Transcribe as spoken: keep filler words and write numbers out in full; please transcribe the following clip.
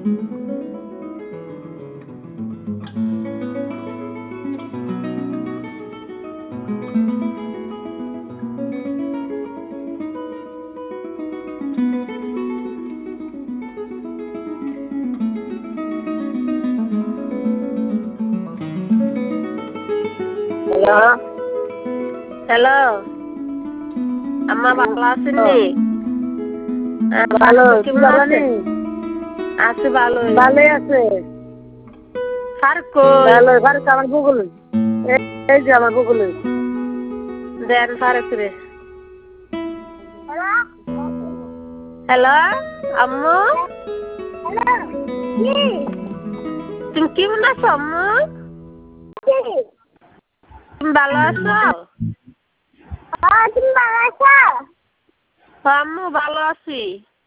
Hello hello আম্মা ভালো আছেন নি? ভালো কেমন আছেন? আছে ভালো ভালোই আছে ফারুক কই? ভালো ফারুক আমার বগুল এই যে আমার বগুল দেন ফারুক রে। হ্যালো আম্মু তুমি কেমন আছো আম্মু? তুমি ভালো আছো? তুমি ভালো আছো? আম্মু ভালো আছি।